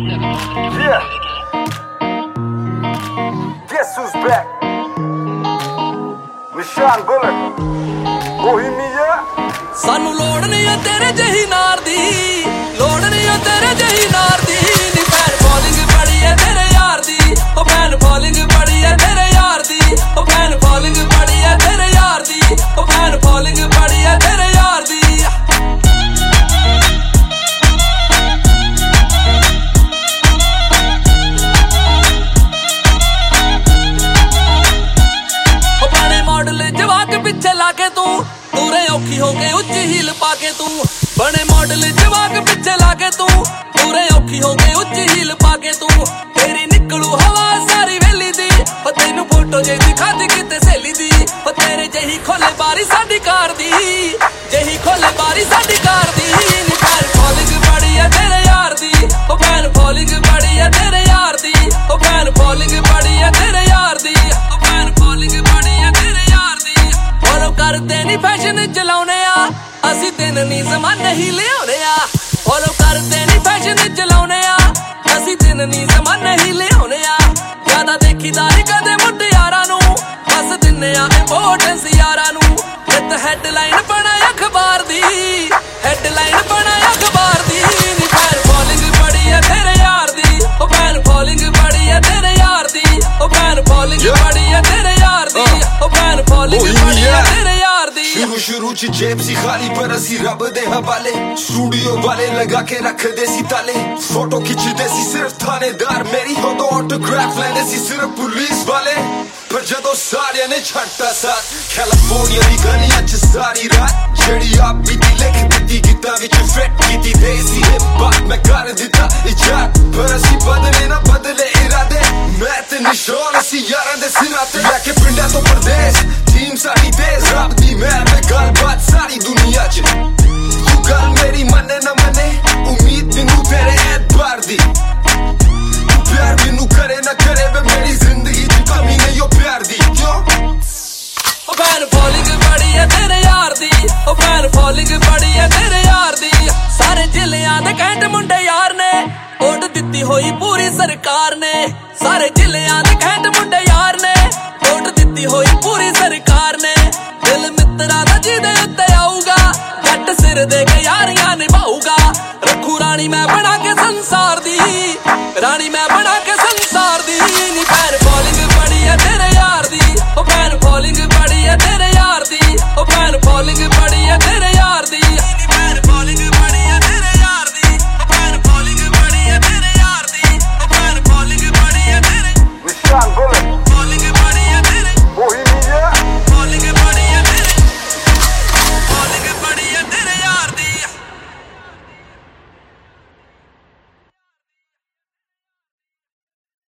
Yeah. Guess who's back? Nishan Bullet. Bohemia. सानू लोड़ नहीं है तेरे जही नार दी, लोड़ नहीं है तेरे जही नार दी। नी फैन फॉलोइंग बड़ी है तेरे यार दी, ओ फैन फॉलोइंग बड़ी है तेरे यार दी, ओ फैन फॉलोइंग बड़ी है तेरे यार दी, ओ फैन फॉलोइंग बड़ी है तेरे यार दी। जवाक पिछे लाके तू पूरे औखी हो गए उच्च हील पाके तू बने मॉडल जवाक पिछे लाके तू पूरे औखी हो गए उच्च हील पाके तू तेरी निकलू हवा सारी वेली दी तेनू फोटो जे दिखा दी किते सहेली दी तेरे जही खोले बारी साडी कार दी जही खोले बारी साडी कार दी नी फैन फॉलोइंग बड़ी है तेरे यार दी ओ फैन फॉलोइंग बड़ी है तेरे यार दी ओ फैन फॉलोइंग बड़ी है तेरे यार दी ओ फैन फॉलोइंग बड़ी है तेरे यार दी फॉलो करते नी फैशन चलाउने आ असी दिन नी ज़माने ही लियाउने आ फॉलो करते नी फैशन चलाउने आ असी दिन नी ज़माने ही लियाउने आ ज्यादा देखीदारी कदे मुट्टे यारां नू बस दिन्ने आ इंपोर्टेंस यारां नू नित हेडलाइन बना अखबार दी हेडलाइन बना अखबार दी नी फैन फॉलोइंग बड़ी है तेरे यार दी ओ फैन फॉलोइंग बड़ी है तेरे यार दी ओ फैन फॉलोइंग बड़ी है तेरे यार दी ओ फैन फॉलोइंग बड़ी है तेरे यार दी शुरू च जेब सी खाली पर असी रब दे हवाले स्टूडियो वाले लगा के रख दे सी ताले फोटो खिंचदे सी सिर्फ थानेदार मेरी हो तो ऑटोग्राफ लेने सी सिर्फ पुलिस वाले पर जदों सारियां ने छड्डता साथ कैलिफोर्निया दी गलियां च सारी रात जेड़ी आप बीती लिख दित्ती गीतां विच फिट कीती देसी हिप हॉप मैं कर दित्ता इजाद पर असी बदले ना बदले इरादे मैं ते निशान असी यारां दे सिरां ते लैके पिंडां तो परदेस टीम साडी तेज रब दी मैं गलबात सारी दुनिया च तू गल मेरी मन्ने ना मन्ने उम्मीद मैनू तेरे ऐतबार दी तू प्यार मैनू करे ना करे वे मेरी जिंदगी च कमी नहीं ओ प्यार दी क्यों ओ फैन फॉलोइंग बड़ी है तेरे यार दी ओ फैन फॉलोइंग बड़ी है तेरे यार दी सारे जिलियां दे कैंट मुंडे यार ने वोट दित्ती होई पूरी सरकार ने सारे जिलियां दे कैंट मुंडे यार ने वोट दित्ती होई पूरी सरकार ने दिल मित्रा दा जिदे उत्ते आऊगा जट सिर दे के यारियां निभाऊगा रखू रानी मैं बना के संसार दी रानी मैं बना के संसार दी नी फैन फॉलोइंग बड़ी है तेरे यार दी ओ फैन फॉलोइंग